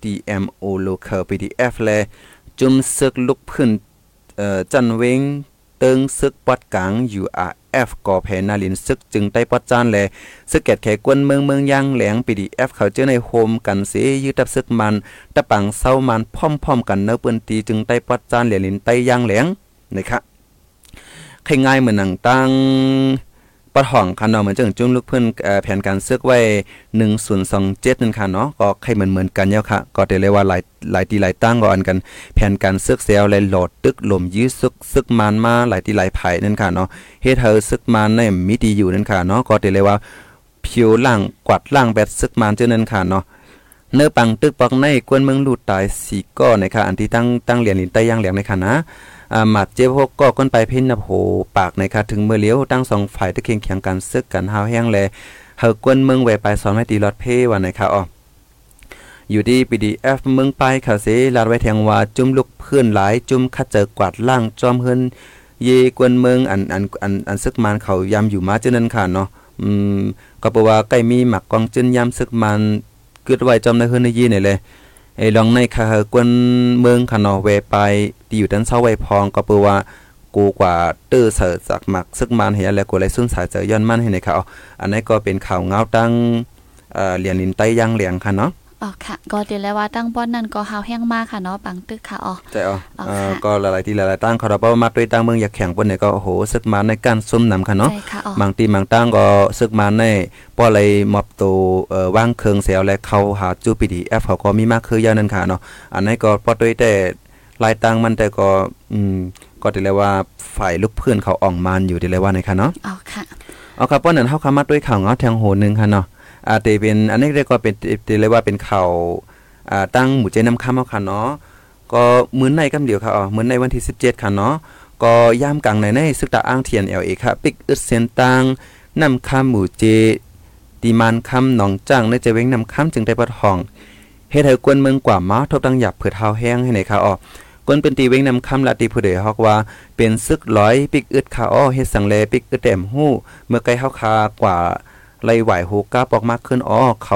TMO Local PDF และจุ่มซึกลุกพื้นจันเวงเติงซึกปอดกลาง URF ก่อแผนาลินซึกจึงใต้ปอดจานแลซึกแกดแขกวนเมืองย่างแหลง PDF เขาเจอในโฮมกันเสยืดตับซึกมันตะปังเศร้ามันพร้อมๆกันเนื้อปืนตีจึงใต้ปอดจานแหลลินใต้ย่างแหลงนะครับใครง่ายเหมือนหนังตั้งปอดห้องคันเนาะเหมือนจังจุ้มลูกเพิ่นแผนการซึกไว้1027นั่นค่ะเนาะก็ใครเหมือนกันแล้วค่ะก็ได้เลยว่าหลายตีหลายตั้งก็อันกันแผนการซึกเซลและโหลดตึกลมยื้อซึกมันมาหลายตีหลายไผนั่นค่ะเนาะเฮ็ดให้ซึกมันในมีดีอยู่นั่นค่ะเนาะก็ได้เลยว่าผิวล่างกวาดล่างแบบซึกมันเจ้านั่นค่ะเนาะเนื้อปังตึกปอกในกวนเมืองลูดตาย4ก้อนะคะอันที่ตั้งเหรียญลินใต้ย่างเหลียงในค่ะนะหมัดเจ็บพวกก็ก้นไปเพ่นนับโหปากในค่ะถึงเมื่อเลี้ยวตั้ง2ฝ่ายตะเคียงเคียงกันซึกกันหาวแห้งแลเฮากวนเมืองแวไปสอนให้ตีรถเพวันในค่ะอ๋ออยู่ดี PDF เมืองไปค่ะเสลาดไว้แทงว่าจุ่มลูกเพื่อนหลายจุ่มคัดเจอกวาดล่างจอมเฮินเยกวนเมืองอันซึกมันเขายามอยู่มาเจ้านั้นค่ะเนาะก็เพราะว่าใกล้มีหมักกองจึนยามซึกมันเกิดไว้จอมในเฮินในยีนี่เลยไอ้ลองในค่ะกวนเมืองค่ะเนาะแวไปที่อยู่ด้านเซาไว้พองก็เพราะว่ากูกว่าตื้อเสิร์จากหมักซึกมันเหียแล้วกูเลยสุนสายเจอย้อนมันให้ในค่ะอันนี้ก็เป็นข่าวเงาตั้งเหรียญลินใต้ย่างเหลียงค่ะเนาะอ๋อค่ะก็เดี๋ยวแล้วว่าตั้งป้อนนั่นก็หาวแห้งมากค่ะเนาะปังตึกค่ะอ๋อใช่ก็หลายๆที่หลายๆตั้งเขาเรามาด้วยตั้งเมืองอยากแข่งบนเนี่ยก็โอ้โหซึกมันในการซุ่มนำค่ะเนาะบางทีบางตั้งก็ซึกมันในป้อเลยมอบตัวว่างเคืองเสียวและเข้าหาจูปีดีFเขาก็มีมากคือยาวนั่นค่ะเนาะอันนี้ก็ป้อด้วยแต่ลายตั้งมันแต่ก็ก็ได้เลยว่าฝ่ายลูกเพื่อนเขาอ่องมันอยู่ได้เลยว่าในค่ะเนาะอ๋อค่ะเอาครับป้อนั้นเฮาขามาด้วยข่าวเงาแทงโหนึงค่ะเนาะแต่เป็นอันนี้เรียกว่าเป็นเรียกว่าเป็นข่าวตั้งหมู่เจน้ำค่ำเอาค่ะเนาะก็มื้อในกำเดียวค่ะมื้อในวันที่17ค่ะเนาะก็ย่ามกลางในซึกตาอ้างเทียน LA ค่ะปิกอึดเสียนตังน้ำค่ำหมู่เจตีมันค่ำหนองจังในจะเว้งน้ำค่ำจึงได้ปะทองเฮ็ดให้กวนเมืองกว่าม้าทบตั้งหยับเผือเท้าแห้งให้ในค่ะกวนเป็นตีเว้งน้ำค่ำละตีผู้ใดฮอกว่าเป็นซึกร้อยปิกอึดค่ะเฮ็ดสังแลปิกอึดแต้มฮู้เมื่อไกลเฮาคากว่าไล่ไหวโหก้าปอกมากขึ้นเขา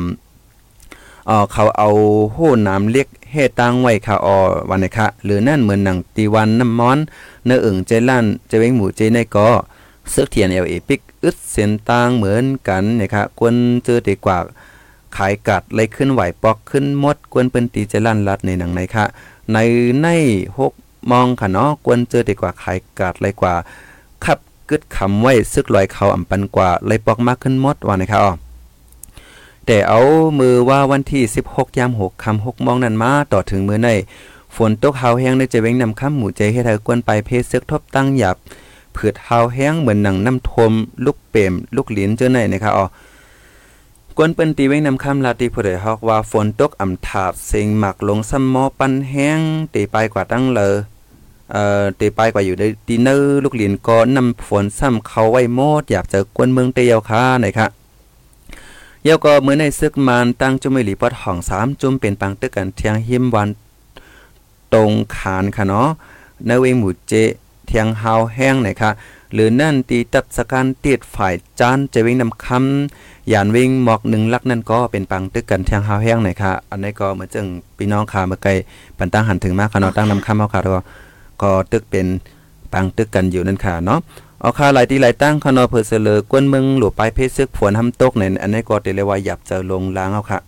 เอาโหน้ำเรียกเฮตังไว้ค่ะวันนี้ค่ะหรือนั่นเหมือนหนังตีวันน้ำม้อนเนื้อเจลั่นเจเว้งหมูเจในก็ซึกเทียนLAปิกอึดเส้นตังเหมือนกันนะคะกวนเจอดีกว่าขายกัดไล่ขึ้นไหวปอกขึ้นมดกวนเป็นตีเจลั่นรัดในหนังในค่ะใน6มองค่ะเนาะกวนเจอดีกว่าขายกัดไล่กว่าขับกึดคำไว้ซึกลอยเขาอ่ำปันกว่าเลยปอกมากขึ้นมดว่านะครับแต่เอามือว่าวันที่16ยาม6ค่ำ6มองนั้นมาต่อถึงมือในฝนตกหาวแห้งในจะเว้งนำค่ำหมู่ใจให้เธอกวนไปเพซึกทบตั้งหยับเผือดหาวแห้งเหมือนหนังน้ำทมลูกเปรมลูกหลินเจ้าในนะครับกวนเปิ้นตีเว้งนำค่ำลาตีผู้ใดฮอกว่าฝนตกอ่ำถาบเสียงหมักลงซ้ำมอปันแห้งตีไปกว่าตั้งเลยตีไปกว่าอยู่ในดีเนอร์ลูกหลินก็นำฝนซ้ำเขาไว้โมดอยากเจอกวนเมืองเตียวค่ะไหนค่ะเยาก็เมื่อในซึกมันตั้งจุ่มไม่หลีปอดห้อง3จุ่มเป็นปังตึกกันเทียงหิมวันตรงขานค่ะเนาะในเวงหมู่เจเทียงหาวแห้งไหนค่ะหรือนั่นตีตัดสการตีดฝ่ายจานจะเวงนำคำยานเวงหมอก1ลักนั่นก็เป็นปังตึกกันเทียงหาวแห้งไหนค่ะอันนี้ก็เหมือนจังพี่น้องค่ะเมื่อไกลปันตั้งหันถึงมากค่ะเนาะตั้งนำคำเฮาค่ะก็ตึกเป็นปังตึกกันอยู่นั่นค่ะเนาะเอาค่าหลายที่หลายตั้งคณะเพื่อเสลอกวนเมืองหลวไปเพชรซึกฝนทำตกในอันนี้ก็เตเลยว่าหยับจะลงล้างเอาค่ะ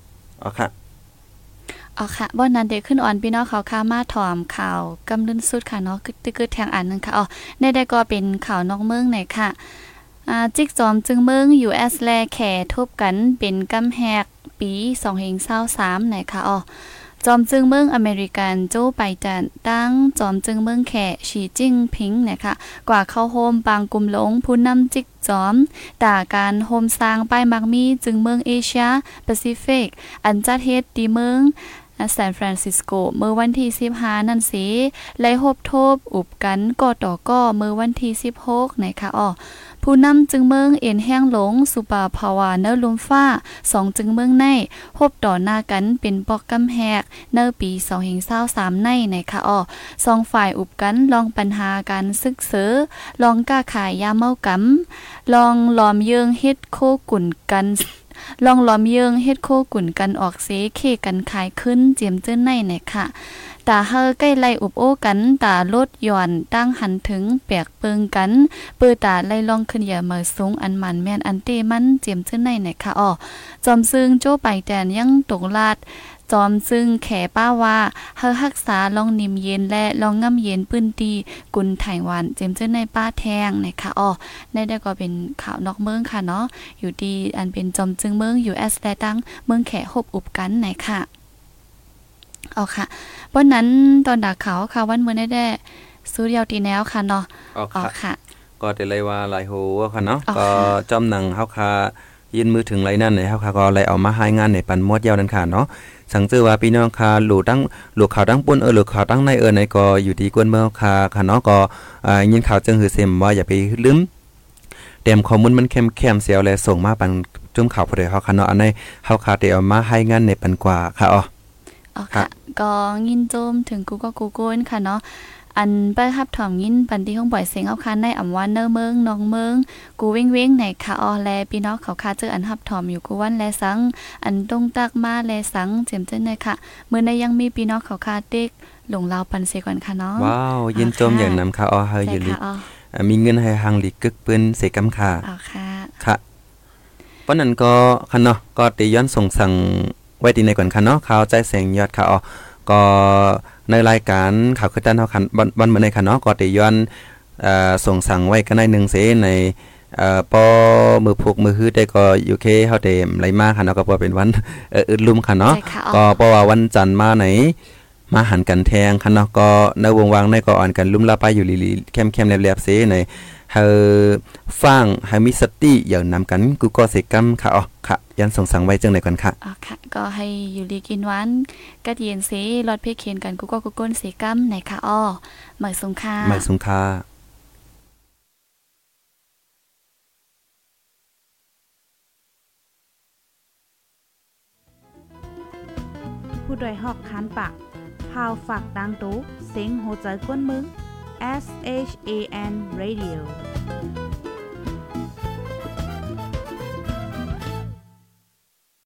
บ่นั้นเด็กขึ้นอ่อนพี่น้องเขาค่ามาถ่อมข่าวกำลึนสุดค่ะเนาะคือแทงอันนึงค่ะได้ก็เป็นข่าวนอกเมืองไหนค่ะจิกจอมจึงเมือง US แลแข่ทบกันเป็นกำแหกปี2023ไหนค่ะจอมจึงเมืองอเมริกันโจไบเดนตั้งจอมจึงเมืองแขฉีจิ้งผิงนะคะกว่าเข้าโฮมปางกุมหลงผู้นำจิกจอมด่าการโฮมสร้างป้ายมักมีจึงเมืองเอเชียแปซิฟิกอันจัดเฮ็ดตีเมืองซานฟรานซิสโกเมื่อวันที่15นั่นสิไล่ฮบทบอุบกันก่อต่อก่อเมื่อวันที่16นะคะผู้นำจึงเมืองเอ็นแห้งหลงสุปาภาวาเนอลุมฟ้า2จึงเมืองในฮบต่อหน้ากันเป็นปอกกำแหกเนอปี2023ในนะคะ2ฝ่ายอุบกันลองปัญหาการศึกเสือลองก้าขายยาเมากำลองหลอมเยืองเฮ็ดโคกุ่นกันลองล้อมเยืองเฮ็ดโคกุ่นกันออกเสเคกันขายขึ้นเจียมเจิ้นในเนี่ยค่ะตาเฮอใกล้ไล่อุบโอ้กันตาลดหย่อนตั้งหันถึงแปลกเปิงกันเปื้อตาไล่ลองขึ้นอย่าเมื่อสูงอันมันแม่นอันเตมันเจียมเจิ้นในเนี่ยค่ะจอมซึ่งโจ้ไปแดนยังตกลาดจอมซึ่งแขป้าว่าเฮอรักษาลองนิ่มเย็นและลองง่ำเย็นปื้นตีกุนไต้หวันเจียมเจิ้นในป้าแทงนะคะในได้ก็เป็นข่าวนอกเมืองค่ะเนาะอยู่ดีอันเป็นจอมจึงเมือง US และตั้งเมืองแขฮบอุบกันนะคะค่ะวันนั้นตอนดักเขาค่ะวันมื้อได้สู้เดียวตีแนวค่ะเนาะค่ะก็ได้เลยว่าหลายโหค่ะเนาะก็จอมหนังเฮาค่ะยินมือถึงไรนั่นเฮาค่ะก็เลยเอามาให้งานในปันมดยาวนั่นค่ะเนาะสังเจอว่าพี่น้องค่ะหลู่ข่าวตั้งปุ่นหลู่ข่าวตั้งในในก็อยู่ดีกวนเมืองค่ะเนาะก็ยินข่าวจึงหือเซมว่าอย่าไปลืมเตรียมข้อมูลมันเข้มๆเสียวและส่งมาปันจุ่มข่าวผู้ใดเฮาค่ะเนาะอันในเฮาค่ะได้เอามาให้งานในปันกว่าค่ะค่ะก็ยินโจมถึงกูก็กูโกนค่ะเนาะอันไปรับถ่อมยินปันที่ห้องบ่อยเสียงเอาคันในอำวันเนอเมืองน้องเมืองกูเว้งๆไหนค่ะแลพี่น้องเขาค่ะเจออันรับถ่อมอยู่กูวันแลสังอันตรงตักมาแลสังเจียมเจ้นเลยค่ะมื้อในยังมีพี่น้องเขาค่ะเด็กหลงลาวปันเสียก่อนค่ะเนาะว้าวยินโจมอย่างนำค่ะเฮาอยู่ลิมีเงินให้หังลิกึกปืนเสกำค่ะค่ะเพราะนั้นก็ค่ะเนาะก็ติย้อนส่งสั่งไว้ที่ในก่อนค่ะเนาะข่าวใจแสงยอดค่ะก็ในรายการข่าวคือด้านเฮาคันวันมื้อในค่ะเนาะก็ติย้อนส่งสั่งไว้กันใน1เสในปอมือพกมือฮื้อได้ก็อยู่เคเฮาได้ไหลมาค่ะเนาะก็บ่เป็นวันอื่นลุมค่ะเนาะก็เพราะว่าวันจันทร์มาไหนมาหันกันแทงค่ะเนาะก็ในวงวางในก็อ่อนกันลุ่มลาไปอยู่ลีๆเข้มๆแหลบๆเสในเฮาฟังให้มีสติอย่างนำกันกูก็สิกรรมค่ะค่ะยันส่งสั่งไว้จังได๋ก่อนค่ะค่ะก็ให้อยู่ลีกินหวานกัดเย็นสิรอดเพเขียนกันกูก็กูก้นสิกรรมไหนค่ะหมายสงค่าหมายสงค่าผู้โดยหอกคันปากพาวฝากดังตู้เสียงโหใจกวนมึง SHAN Radio